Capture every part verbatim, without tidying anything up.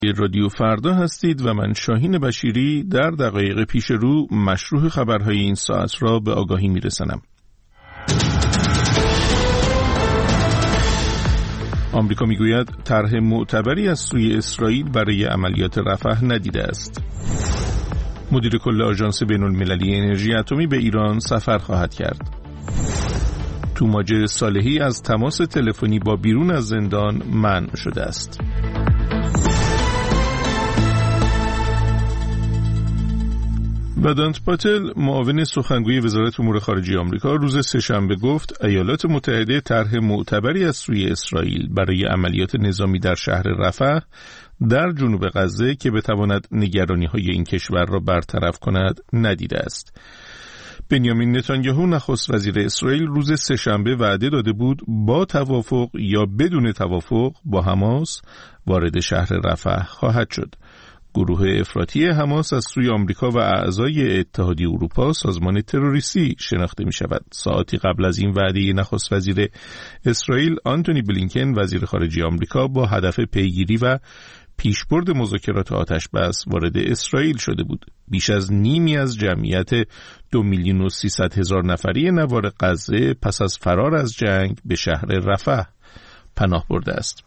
رادیو فردا هستید و من شاهین بشیری در دقایق پیش رو مشروح خبرهای این ساعت را به آگاهی میرسانم. آمریکا میگوید طرح معتبری از سوی اسرائیل برای عملیات رفح ندیده است. مدیر کل آژانس بین‌المللی انرژی اتمی به ایران سفر خواهد کرد. توماج صالحی از تماس تلفنی با بیرون از زندان منع شده است. ودانت پاتل، معاون سخنگوی وزارت امور خارجه آمریکا، روز سه‌شنبه گفت ایالات متحده طرح معتبری از سوی اسرائیل برای عملیات نظامی در شهر رفح در جنوب غزه که بتواند نگرانی‌های این کشور را برطرف کند ندیده است. بنیامین نتانیاهو نخست وزیر اسرائیل روز سه‌شنبه وعده داده بود با توافق یا بدون توافق با حماس وارد شهر رفح خواهد شد. گروه افراطی حماس از سوی آمریکا و اعضای اتحادیه اروپا سازمان تروریستی شناخته می شود. ساعتی قبل از این وعده نخست وزیر اسرائیل آنتونی بلینکن وزیر خارجه آمریکا با هدف پیگیری و پیشبرد مذاکرات آتش بس وارد اسرائیل شده بود. بیش از نیمی از جمعیت دو میلیون و سیصد هزار نفری نوار غزه پس از فرار از جنگ به شهر رفح پناه برده است.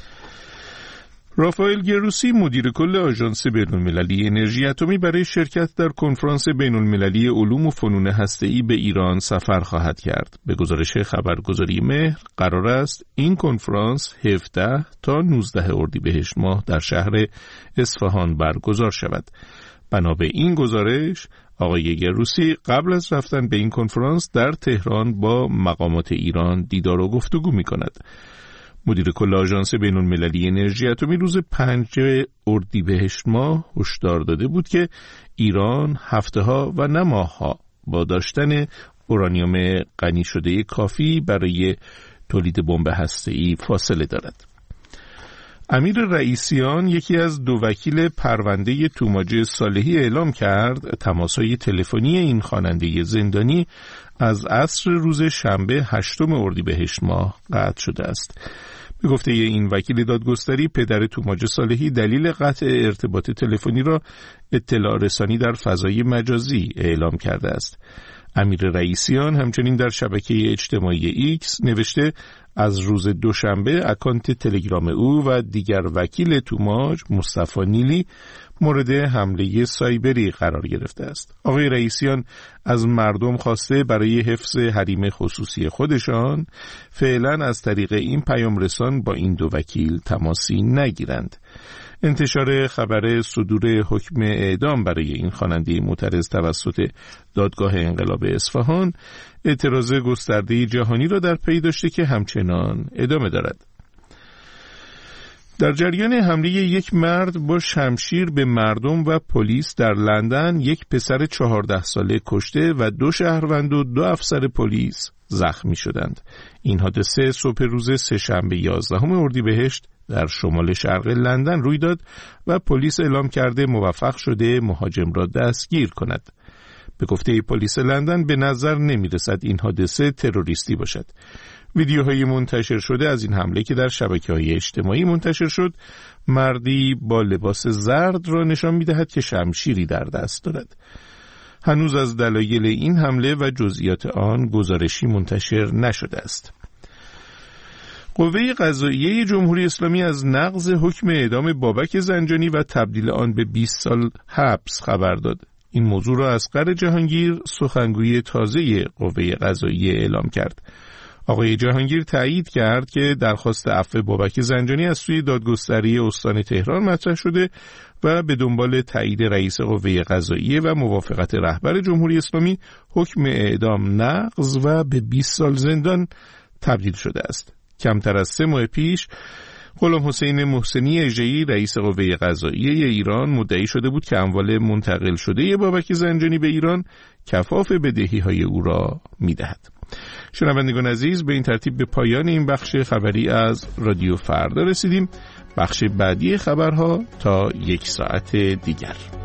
رافائل گروسی، مدیر کل آژانس بین‌المللی انرژی اتمی، برای شرکت در کنفرانس بین‌المللی علوم و فنون هسته‌ای به ایران سفر خواهد کرد. به گزارش خبرگزاری مهر قرار است این کنفرانس هفده تا نوزده اردیبهشت ماه در شهر اصفهان برگزار شود. بنا به این گزارش، آقای گروسی قبل از رفتن به این کنفرانس در تهران با مقامات ایران دیدار و گفتگو می‌کند. مدیر کل آژانس بین‌المللی انرژی اتمی روز پنج اردیبهشت ماه هشدار داده بود که ایران هفته‌ها و نه ماه‌ها با داشتن اورانیوم غنی شده کافی برای تولید بمب هسته‌ای فاصله دارد. امیر رئیسیان، یکی از دو وکیل پرونده توماج صالحی، اعلام کرد تماس‌های تلفنی این خواننده زندانی از عصر روز شنبه هشتم اردیبهشت ماه قطع شده است. به گفته این وکیل دادگستری، پدر توماج صالحی دلیل قطع ارتباط تلفنی را اطلاع رسانی در فضای مجازی اعلام کرده است. امیر رئیسیان همچنین در شبکه اجتماعی ایکس نوشته از روز دوشنبه اکانت تلگرام او و دیگر وکیل توماج، مصطفی نیلی، مورد حمله سایبری قرار گرفته است. آقای رئیسیان از مردم خواسته برای حفظ حریم خصوصی خودشان فعلا از طریق این پیام رسان با این دو وکیل تماسی نگیرند. انتشار خبر صدور حکم اعدام برای این خواننده معترض توسط دادگاه انقلاب اصفهان اعتراض گسترده جهانی را در پی داشته که همچنان ادامه دارد. در جریان حمله یک مرد با شمشیر به مردم و پلیس در لندن، یک پسر چهارده ساله کشته و دو شهروند و دو افسر پلیس زخمی شدند. این حادثه صبح روز سه‌شنبه یازدهم اردیبهشت در شمال شرق لندن روی داد و پلیس اعلام کرده موفق شده مهاجم را دستگیر کند. به گفته پلیس لندن به نظر نمی رسد این حادثه تروریستی باشد. ویدیوهای منتشر شده از این حمله که در شبکه‌های اجتماعی منتشر شد، مردی با لباس زرد را نشان می‌دهد که شمشیری در دست دارد. هنوز از دلایل این حمله و جزئیات آن گزارشی منتشر نشده است. قوه قضاییه جمهوری اسلامی از نقض حکم اعدام بابک زنجانی و تبدیل آن به بیست سال حبس خبر داد. این موضوع را اصغر جهانگیر، سخنگوی تازه قوه قضاییه، اعلام کرد. آقای جهانگیر تایید کرد که درخواست عفو بابک زنجانی از سوی دادگستری استان تهران مطرح شده و به دنبال تایید رئیس قوه قضاییه و موافقت رهبر جمهوری اسلامی حکم اعدام نقض و به بیست سال زندان تبدیل شده است. کمتر از سه ماه پیش غلام حسین محسنی اژه‌ای، رئیس قوه قضاییه ایران، مدعی شده بود که اموال منتقل شده بابک زنجانی به ایران کفاف بدهی‌های او را می‌دهد. شنوندگان عزیز، به این ترتیب به پایان این بخش خبری از رادیو فردا رسیدیم. بخش بعدی خبرها تا یک ساعت دیگر.